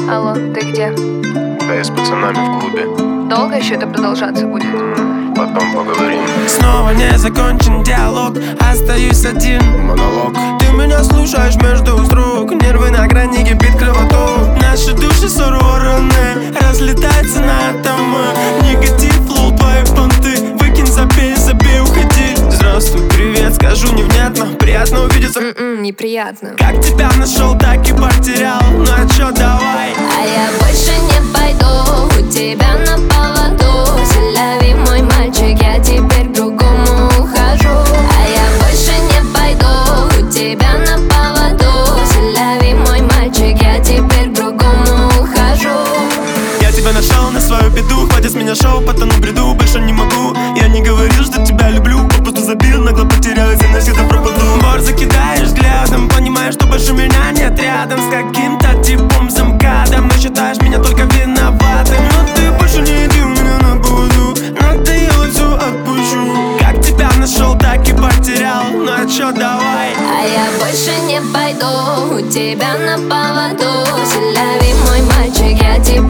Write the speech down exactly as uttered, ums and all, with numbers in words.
Алло, ты где? Да я с пацанами в клубе. Долго еще это продолжаться будет? Потом поговорим. Снова не закончен диалог, остаюсь один. Монолог. Ты меня слушаешь между строк, нервы на грани, кипит кровоток. Наши души сорваны, разлетаются на атомы. Негатив, лол, твои понты, выкинь, забей, забей, уходи. Здравствуй, привет, скажу невнятно, приятно увидеться. М-м, неприятно. Как тебя нашел, так и потерял, ну а чё, давай. А я больше не пойду у тебя на поводу. Селяви, мой мальчик, я теперь к другому ухожу. А я больше не пойду у тебя на поводу. Селяви, мой мальчик, я теперь к другому ухожу. Я тебя нашел на свою беду, хватит с меня шоу, потону в бреду, больше не могу. Я не говорил, что тебя люблю, просто забил, нагло потерялась, я навсегда пропаду. Бор закидаешь взглядом, понимаешь, что больше меня нет рядом. С каким-то типом замкадом, но считаешь меня только виноватым. Но ты больше не иди у меня на поводу, надоело, все отпущу. Как тебя нашел, так и потерял, ну а чё, давай. А я больше не пойду у тебя на поводу. Селяви, мой мальчик, я теперь